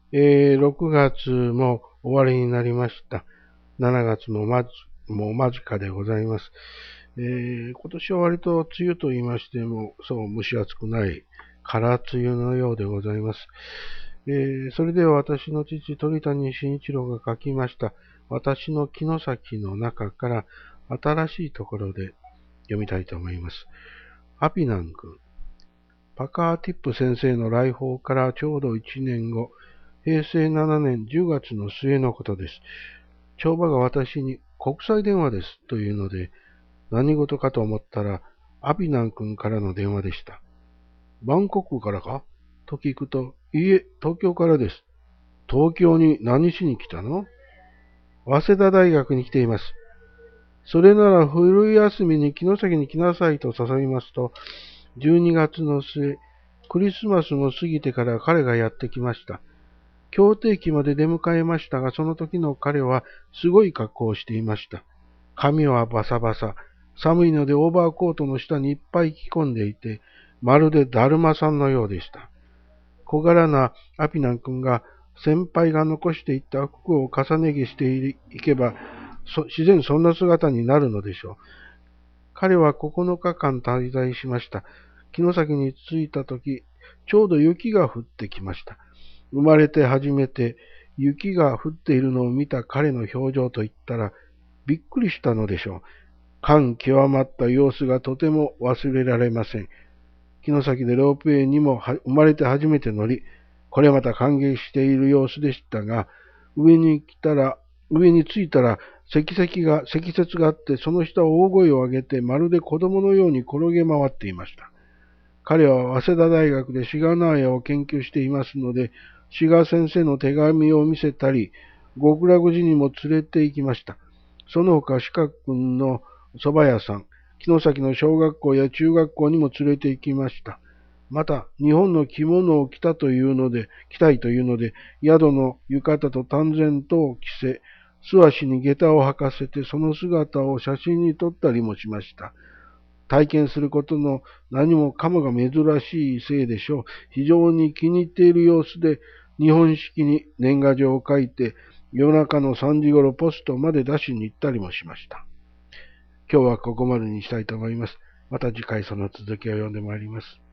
6月も終わりになりました。7月ももう間近でございます。今年は割と梅雨と言いましても、そう蒸し暑くない空梅雨のようでございます。それでは私の父、鳥谷慎一郎が書きました、私の城崎の中から新しいところで読みたいと思います。アピナン君。パカーティップ先生の来訪からちょうど1年後、平成7年10月の末のことです。帳場が私に国際電話ですというので、何事かと思ったら、アビナン君からの電話でした。バンコクからかと聞くと、いいえ、東京からです。東京に何しに来たの？早稲田大学に来ています。それなら冬休みに城崎に来なさいと誘いますと、12月の末、クリスマスも過ぎてから彼がやってきました。京都駅まで出迎えましたが、その時の彼はすごい格好をしていました。髪はバサバサ、寒いのでオーバーコートの下にいっぱい着込んでいて、まるでだるまさんのようでした。小柄なアピナン君が先輩が残していった服を重ね着していけば、自然そんな姿になるのでしょう。彼は9日間滞在しました。城崎に着いた時、ちょうど雪が降ってきました。生まれて初めて雪が降っているのを見た彼の表情といったら、びっくりしたのでしょう。感極まった様子がとても忘れられません。城崎でロープウェイにも生まれて初めて乗り、これまた感激している様子でしたが、上に着いたら積雪があって、その下を大声を上げて、まるで子供のように転げ回っていました。彼は早稲田大学で志賀直哉を研究していますので、志賀先生の手紙を見せたり、極楽寺にも連れて行きました。その他、四角君の蕎麦屋さん、城崎の小学校や中学校にも連れて行きました。また、日本の着物を着たいというので、宿の浴衣と丹前とを着せ、素足に下駄を履かせて、その姿を写真に撮ったりもしました。体験することの何もかもが珍しいせいでしょう。非常に気に入っている様子で、日本式に年賀状を書いて、夜中の3時頃ポストまで出しに行ったりもしました。今日はここまでにしたいと思います。また次回その続きを読んでまいります。